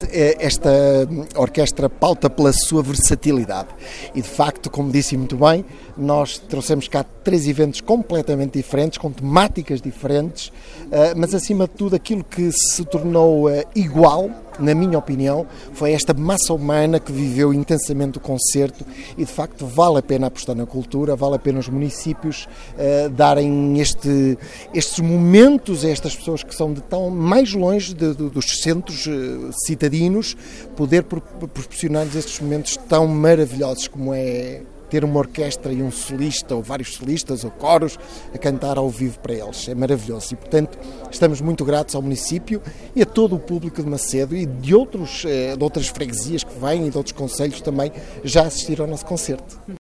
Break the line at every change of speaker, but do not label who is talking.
esta orquestra pauta pela sua versatilidade. E, de facto, como disse muito bem, nós trouxemos cá 3 eventos completamente diferentes, com temáticas diferentes, mas, acima de tudo, aquilo que se tornou igual, na minha opinião, foi esta massa humana que viveu intensamente o concerto e, de facto, vale a pena apostar na cultura, vale a pena os municípios darem estes momentos a estas pessoas que são de tão mais longe dos centros citadinos, poder proporcionar-lhes estes momentos tão maravilhosos como é ter uma orquestra e um solista, ou vários solistas, ou coros, a cantar ao vivo para eles. É maravilhoso. E, portanto, estamos muito gratos ao município e a todo o público de Macedo e de outras freguesias que vêm e de outros concelhos também já assistiram ao nosso concerto.